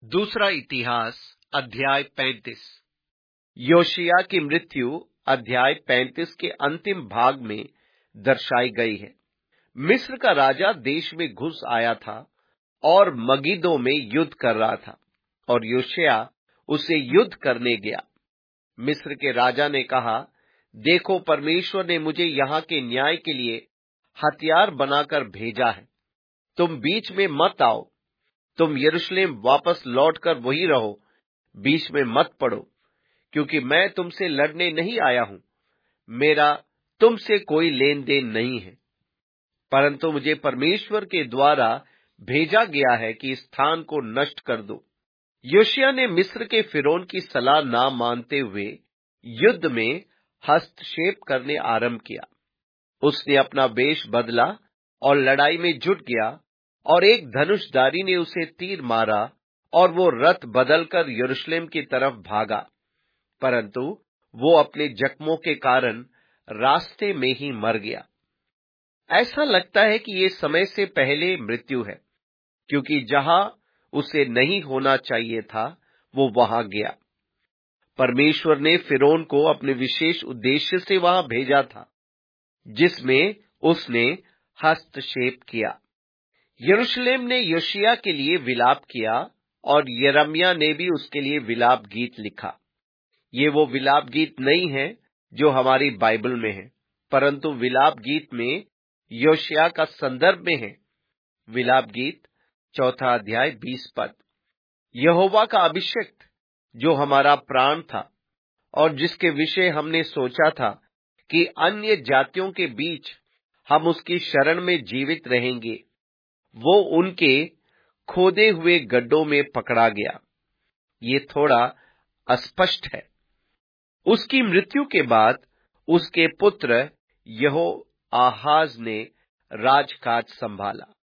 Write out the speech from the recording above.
दूसरा इतिहास अध्याय 35। योशिय्याह की मृत्यु अध्याय 35 के अंतिम भाग में दर्शाई गई है। मिस्र का राजा देश में घुस आया था और मगिद्दो में युद्ध कर रहा था और योशिय्याह उसे युद्ध करने गया। मिस्र के राजा ने कहा, देखो, परमेश्वर ने मुझे यहाँ के न्याय के लिए हथियार बनाकर भेजा है। तुम बीच में मत आओ, तुम यरूशलेम वापस लौटकर वहीं रहो, बीच में मत पड़ो, क्योंकि मैं तुमसे लड़ने नहीं आया हूं। मेरा तुमसे कोई लेन देन नहीं है, परंतु मुझे परमेश्वर के द्वारा भेजा गया है कि इस स्थान को नष्ट कर दो। योशिय्याह ने मिस्र के फिरौन की सलाह ना मानते हुए युद्ध में हस्तक्षेप करने आरंभ किया। उसने अपना वेश बदला और लड़ाई में जुट गया, और एक धनुषधारी ने उसे तीर मारा और वो रथ बदलकर यरूशलेम की तरफ भागा, परंतु वो अपने जख्मों के कारण रास्ते में ही मर गया। ऐसा लगता है कि ये समय से पहले मृत्यु है, क्योंकि जहां उसे नहीं होना चाहिए था वो वहां गया। परमेश्वर ने फिरौन को अपने विशेष उद्देश्य से वहां भेजा था, जिसमें उसने हस्तक्षेप किया। यरूशलेम ने योशिय्याह के लिए विलाप किया और यिर्मयाह ने भी उसके लिए विलाप गीत लिखा। ये वो विलाप गीत नहीं है जो हमारी बाइबल में है, परंतु विलाप गीत में योशिय्याह का संदर्भ में है। विलाप गीत 4 अध्याय 20 पद। यहोवा का अभिषिक्त, जो हमारा प्राण था और जिसके विषय हमने सोचा था कि अन्य जातियों के बीच हम उसकी शरण में जीवित रहेंगे, वो उनके खोदे हुए गड्ढों में पकड़ा गया। ये थोड़ा अस्पष्ट है। उसकी मृत्यु के बाद उसके पुत्र यहोआहाज ने राजकाज संभाला।